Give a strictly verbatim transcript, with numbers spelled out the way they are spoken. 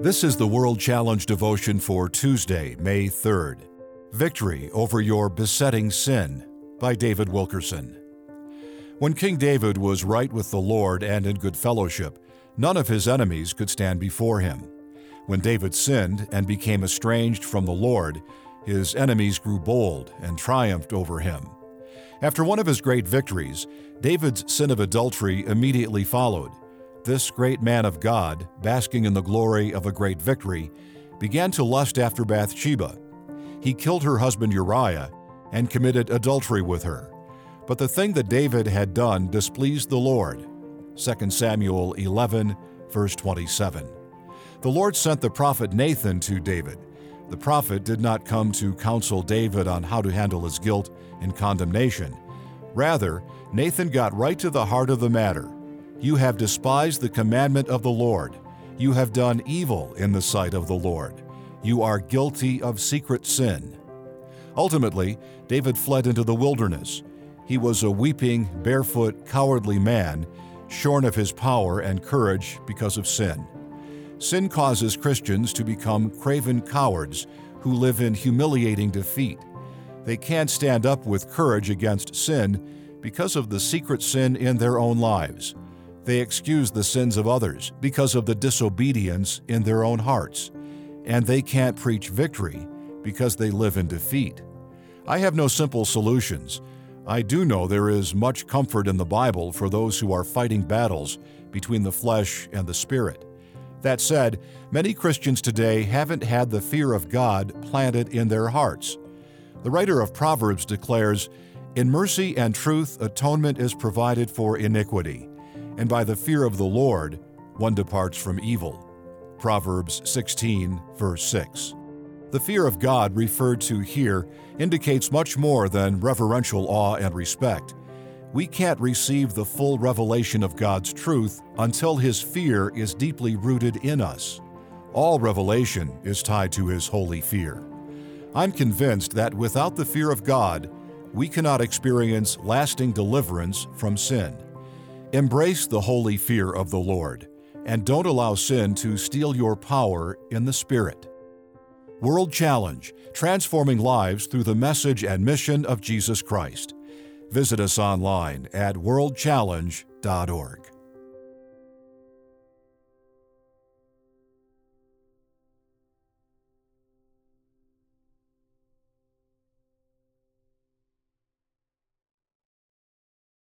This is the World Challenge devotion for Tuesday, May third. Victory over your besetting sin by David Wilkerson. When King David was right with the Lord and in good fellowship, none of his enemies could stand before him. When David sinned and became estranged from the Lord, his enemies grew bold and triumphed over him. After one of his great victories, David's sin of adultery immediately followed. This great man of God, basking in the glory of a great victory, began to lust after Bathsheba. He killed her husband Uriah and committed adultery with her. But the thing that David had done displeased the Lord. Second Samuel eleven, verse twenty-seven. The Lord sent the prophet Nathan to David. The prophet did not come to counsel David on how to handle his guilt and condemnation. Rather, Nathan got right to the heart of the matter. You have despised the commandment of the Lord. You have done evil in the sight of the Lord. You are guilty of secret sin. Ultimately, David fled into the wilderness. He was a weeping, barefoot, cowardly man, shorn of his power and courage because of sin. Sin causes Christians to become craven cowards who live in humiliating defeat. They can't stand up with courage against sin because of the secret sin in their own lives. They excuse the sins of others because of the disobedience in their own hearts. And they can't preach victory because they live in defeat. I have no simple solutions. I do know there is much comfort in the Bible for those who are fighting battles between the flesh and the spirit. That said, many Christians today haven't had the fear of God planted in their hearts. The writer of Proverbs declares, "In mercy and truth atonement is provided for iniquity, and by the fear of the Lord one departs from evil." Proverbs sixteen, verse six. The fear of God referred to here indicates much more than reverential awe and respect. We can't receive the full revelation of God's truth until His fear is deeply rooted in us. All revelation is tied to His holy fear. I'm convinced that without the fear of God, we cannot experience lasting deliverance from sin. Embrace the holy fear of the Lord, and don't allow sin to steal your power in the Spirit. World Challenge, transforming lives through the message and mission of Jesus Christ. Visit us online at world challenge dot org.